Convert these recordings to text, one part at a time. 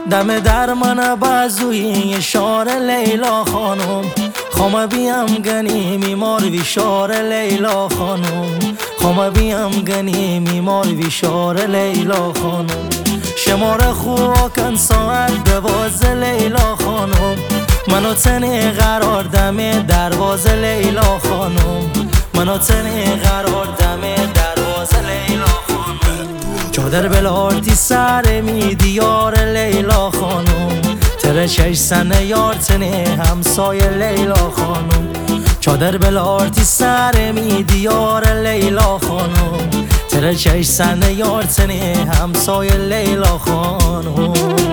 دم در من بازوی شار لیلا خانم خما بیم گنی میمار وی شار لیلا خانم خما بیم گنی میمار وی شار لیلا خانم شمار خوکن ساعت بواز لیلا خانم منو تنه قرار دم درواز لیلا خانم منو تنه قرار دم درواز لیلا خانم چادر بلارتی سر می دیار لیلا خانم تره چش سنه یار تنه همسای لیلا خانم چادر بلارتی سر می دیار لیلا خانم تره چش سنه یار تنه همسای لیلا خانم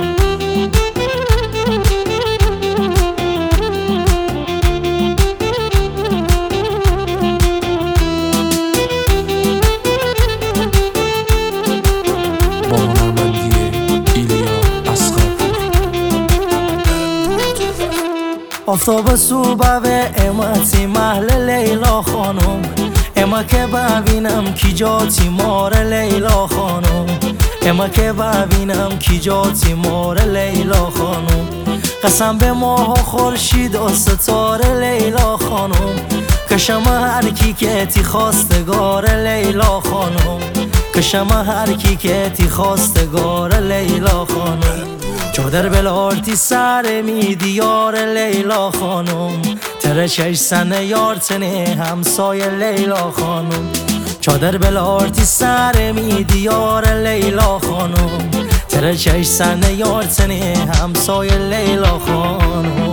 آفتاب صبح به امتی محل لیلا خانم اما که ببینم کی جاتی مار لیلا خانم اما که ببینم کی جاتی مار لیلا خانم قسم به ماه و خورشید و ستاره لیلا خانم کشم هر کی که تی خواستگار لیلا خانم کشم هر کی که تی خواستگار لیلا خانم چادر بلارتی سر می دیار لیلا خانم تره چش سنه یار تنه همسای لیلا خانم چادر بلارتی سر می دیار لیلا خانم تره چش سنه یار تنه همسای لیلا خانم